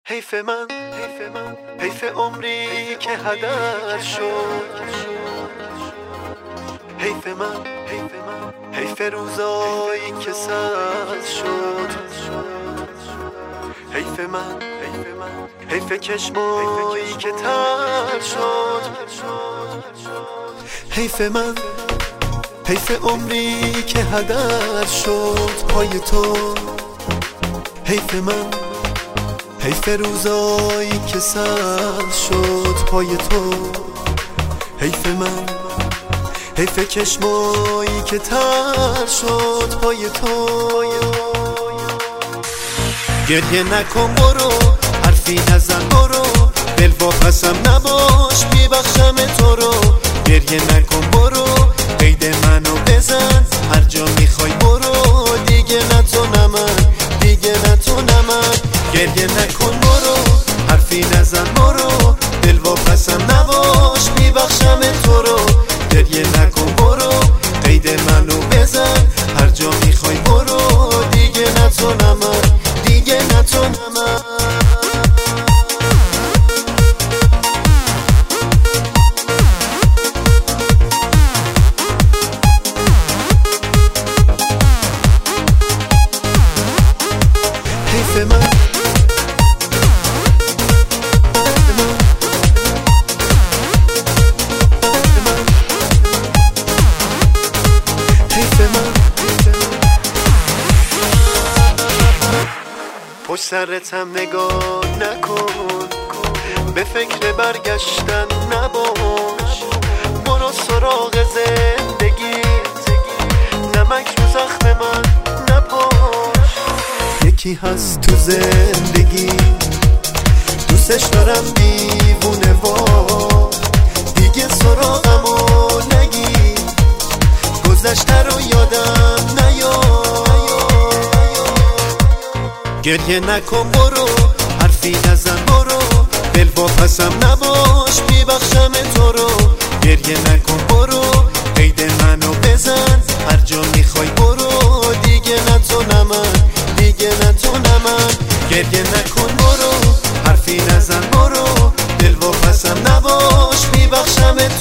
حیف من حیف عمری که هدر شد، حیف من حیف روزایی که سرد شد، حیف من حیف چشمایی که تر شد، حیف من حیف عمری که هدر شد پای تو، حیف من حیف روزایی که سر شد پای تو، حیف من حیف چشمایی که تر شد پای تو. گریه نکن برو، حرفی نزن برو، دل واپسم نباش میبخشم تو رو. گریه نکن برو، قید منو بزن، هر جا میخوای برو، دیگه نتونم من، دیگه نتونم من. گریه نکن برو، حرفی نزن برو، دل واپسم نباش میبخشم تو رو. گریه نکن برو، قید منو بزن، هر جا میخوای برو، دیگه نتونم من، دیگه نتونم من. حیف من پشت سرتم نگاه نکن، به فکر برگشتن نباش، برو سراغ زندگی، نمک رو زخم من نپاش. یکی هست تو زندگی دوستش دارم دیوونه وا، دیگه سراغمو نگی، گذشته رو یادم نیار. گریه نکن برو، حرفی نزن برو، دل واپسم نباش میبخشم تو رو. گریه نکن برو، قید منو بزن، هر جا میخوای برو، دیگه نتونم من، دیگه نتونم من. گریه نکن برو، حرفی نزن برو، دل واپسم نباش میبخشم